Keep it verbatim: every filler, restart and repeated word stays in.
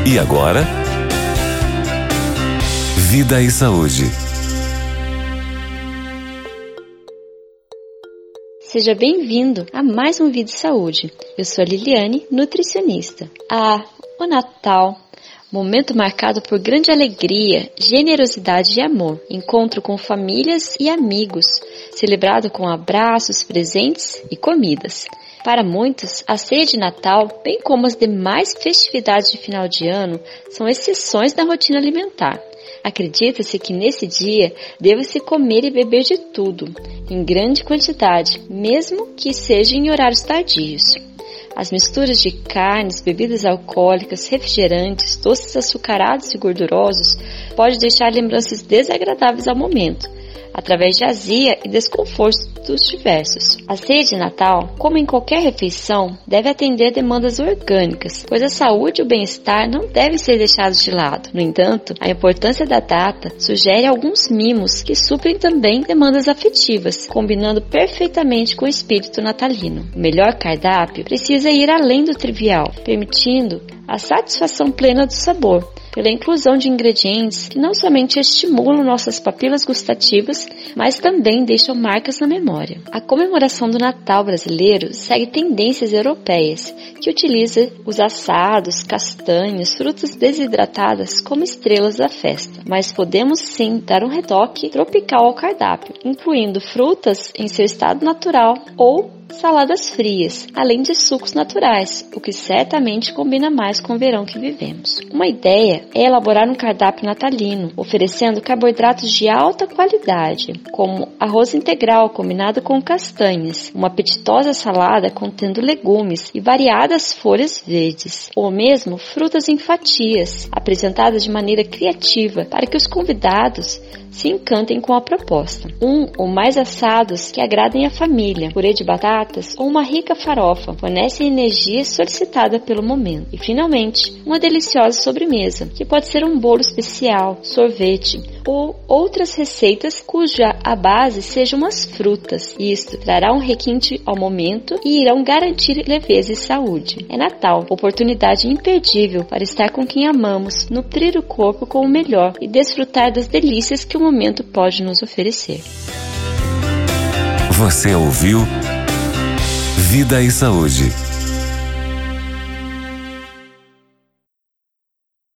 E agora, Vida e Saúde. Seja bem-vindo a mais um Vida e Saúde. Eu sou a Liliane, nutricionista. Ah, o Natal, momento marcado por grande alegria, generosidade e amor. Encontro com famílias e amigos, celebrado com abraços, presentes e comidas. Para muitos, a ceia de Natal, bem como as demais festividades de final de ano, são exceções na rotina alimentar. Acredita-se que nesse dia deva-se comer e beber de tudo, em grande quantidade, mesmo que seja em horários tardios. As misturas de carnes, bebidas alcoólicas, refrigerantes, doces açucarados e gordurosos podem deixar lembranças desagradáveis ao momento, através de azia e desconfortos diversos. A ceia de Natal, como em qualquer refeição, deve atender demandas orgânicas, pois a saúde e o bem-estar não devem ser deixados de lado. No entanto, a importância da data sugere alguns mimos que suprem também demandas afetivas, combinando perfeitamente com o espírito natalino. O melhor cardápio precisa ir além do trivial, permitindo a satisfação plena do sabor, pela inclusão de ingredientes que não somente estimulam nossas papilas gustativas, mas também deixam marcas na memória. A comemoração do Natal brasileiro segue tendências europeias, que utiliza os assados, castanhas, frutas desidratadas como estrelas da festa. Mas podemos sim dar um retoque tropical ao cardápio, incluindo frutas em seu estado natural ou saladas frias, além de sucos naturais, o que certamente combina mais com o verão que vivemos. Uma ideia é elaborar um cardápio natalino, oferecendo carboidratos de alta qualidade, como arroz integral combinado com castanhas, uma apetitosa salada contendo legumes e variadas folhas verdes, ou mesmo frutas em fatias, apresentadas de maneira criativa para que os convidados se encantem com a proposta. Um ou mais assados que agradem a família, purê de batatas ou uma rica farofa fornecem a energia solicitada pelo momento. E finalmente, uma deliciosa sobremesa, que pode ser um bolo especial, sorvete ou outras receitas cuja a base sejam umas frutas. Isto trará um requinte ao momento e irão garantir leveza e saúde. É Natal, oportunidade imperdível para estar com quem amamos, nutrir o corpo com o melhor e desfrutar das delícias que o momento pode nos oferecer. Você ouviu Vida e Saúde.